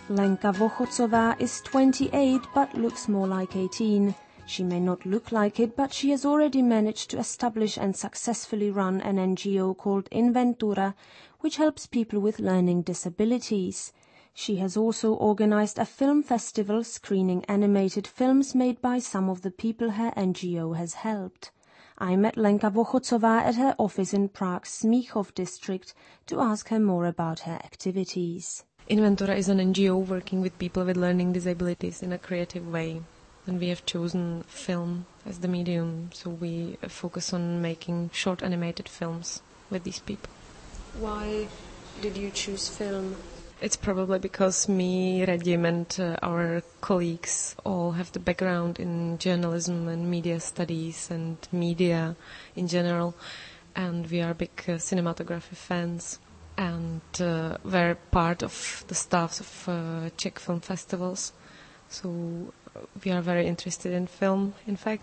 Lenka Vochotsova is 28 but looks more like 18. She may not look like it, but she has already managed to establish and successfully run an NGO called Inventura, which helps people with learning disabilities. She has also organized a film festival screening animated films made by some of the people her NGO has helped. I met Lenka Vochotsova at her office in Prague's Smíchov district to ask her more about her activities. Inventura is an NGO working with people with learning disabilities in a creative way. And we have chosen film as the medium, so we focus on making short animated films with these people. Why did you choose film? It's probably because me, Radim, and our colleagues all have the background in journalism and media studies and media in general, and we are big cinematography fans, and we're part of the staffs of Czech film festivals, so we are very interested in film, in fact.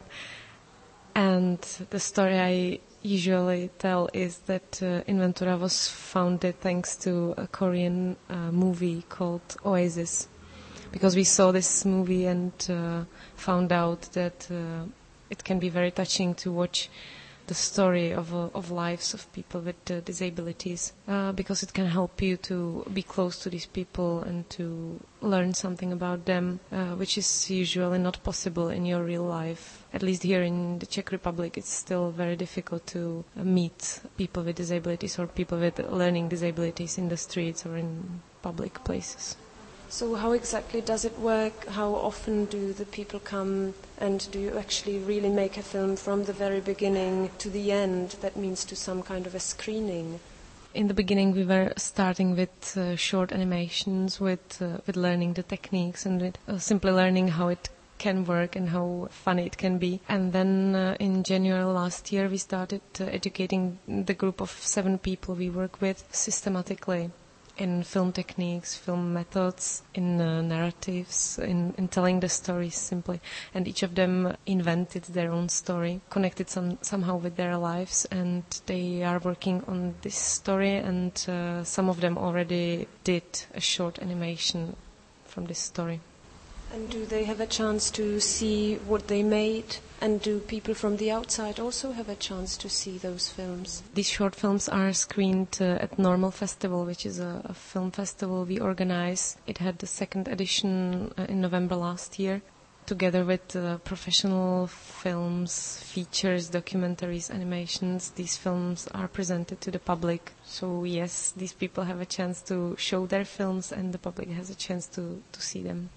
And the story I usually tell is that Inventura was founded thanks to a Korean movie called Oasis, because we saw this movie and found out that it can be very touching to watch the story of lives of people with disabilities, because it can help you to be close to these people and to learn something about them, which is usually not possible in your real life. At least here in the Czech Republic, it's still very difficult to meet people with disabilities or people with learning disabilities in the streets or in public places. So how exactly does it work? How often do the people come, and do you actually really make a film from the very beginning to the end? That means to some kind of a screening. In the beginning, we were starting with short animations, with learning the techniques and with simply learning how it can work and how funny it can be. And then in January last year, we started educating the group of 7 people we work with systematically in film techniques, film methods, in narratives, in telling the stories simply. And each of them invented their own story, connected somehow with their lives, and they are working on this story, and some of them already did a short animation from this story. And do they have a chance to see what they made? And do people from the outside also have a chance to see those films? These short films are screened at Normal Festival, which is a film festival we organize. It had the 2nd edition in November last year. Together with professional films, features, documentaries, animations, these films are presented to the public. So yes, these people have a chance to show their films and the public has a chance to see them.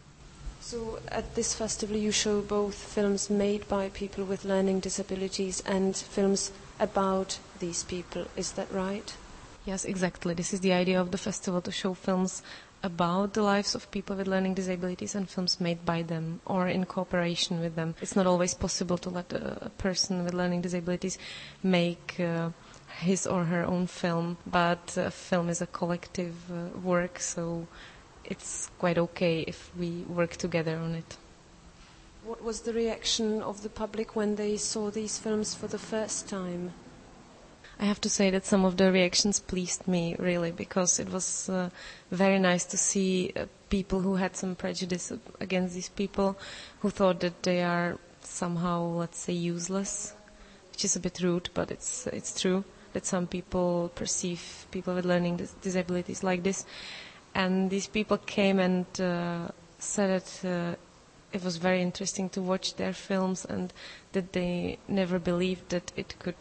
So at this festival you show both films made by people with learning disabilities and films about these people, is that right? Yes, exactly. This is the idea of the festival, to show films about the lives of people with learning disabilities and films made by them or in cooperation with them. It's not always possible to let a person with learning disabilities make his or her own film, but a film is a collective work, so it's quite okay if we work together on it. What was the reaction of the public when they saw these films for the first time? I have to say that some of the reactions pleased me, really, because it was very nice to see people who had some prejudice against these people, who thought that they are somehow, let's say, useless, which is a bit rude, but it's true that some people perceive people with learning disabilities like this. And these people came and said that it was very interesting to watch their films, and that they never believed that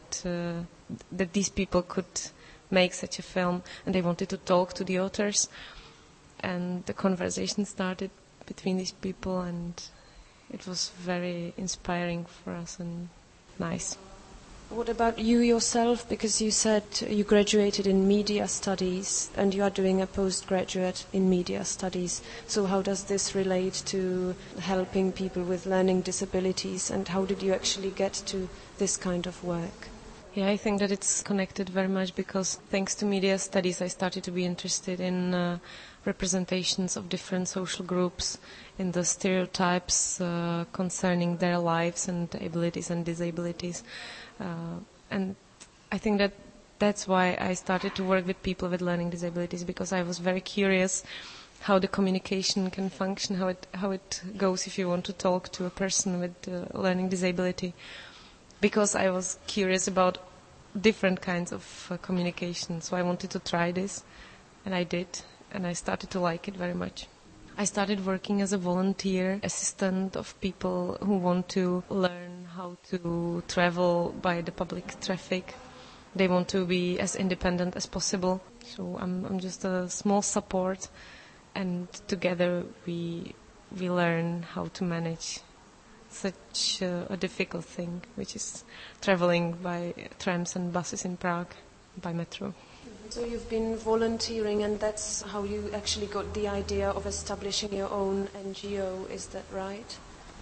that these people could make such a film, and they wanted to talk to the authors. And the conversation started between these people, and it was very inspiring for us and nice. What about you yourself? Because you said you graduated in media studies and you are doing a postgraduate in media studies. So how does this relate to helping people with learning disabilities, and how did you actually get to this kind of work? Yeah, I think that it's connected very much because thanks to media studies I started to be interested in representations of different social groups, in the stereotypes concerning their lives and abilities and disabilities. And I think that's why I started to work with people with learning disabilities, because I was very curious how the communication can function, how it goes if you want to talk to a person with learning disability, because I was curious about different kinds of communication. So I wanted to try this, and I did, and I started to like it very much. I started working as a volunteer assistant of people who want to learn how to travel by the public traffic. They want to be as independent as possible. So I'm just a small support, and together we learn how to manage such a difficult thing, which is traveling by trams and buses in Prague, by metro. So you've been volunteering, and that's how you actually got the idea of establishing your own NGO, is that right?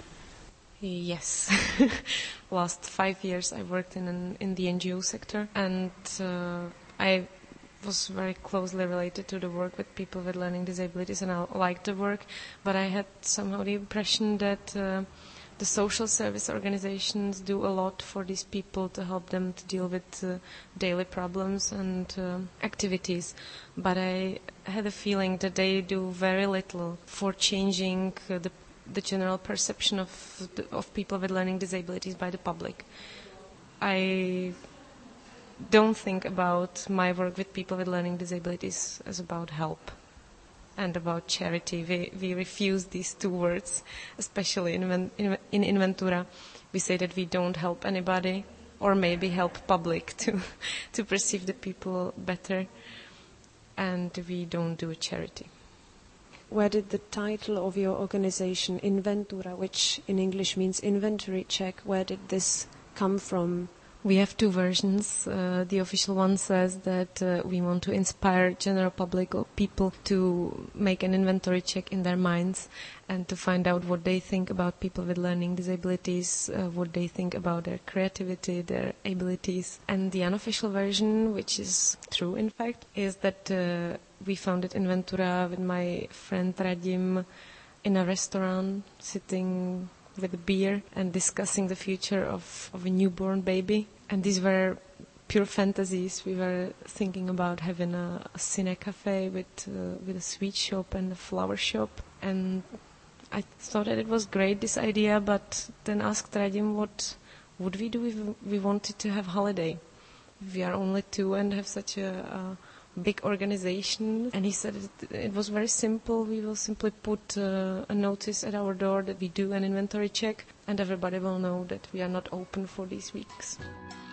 Yes. Last 5 years I worked in the NGO sector, and I was very closely related to the work with people with learning disabilities, and I liked the work, but I had somehow the impression that the social service organizations do a lot for these people to help them to deal with daily problems and activities. But I had a feeling that they do very little for changing the general perception of people with learning disabilities by the public. I don't think about my work with people with learning disabilities as about help and about charity. We refuse these two words, especially in Inventura. We say that we don't help anybody, or maybe help public to perceive the people better, and we don't do a charity. Where did the title of your organization, Inventura, which in English means inventory check, where did this come from? We have two versions. The official one says that we want to inspire general public or people to make an inventory check in their minds and to find out what they think about people with learning disabilities, what they think about their creativity, their abilities. And the unofficial version, which is true in fact, is that we founded Inventura with my friend Radim in a restaurant, sitting with a beer and discussing the future of a newborn baby. And these were pure fantasies. We were thinking about having a cine cafe with a sweet shop and a flower shop. And I thought that it was great, this idea, but then asked Radim what would we do if we wanted to have holiday. We are only two and have such a big organization. And he said it was very simple. We will simply put a notice at our door that we do an inventory check, and everybody will know that we are not open for these weeks.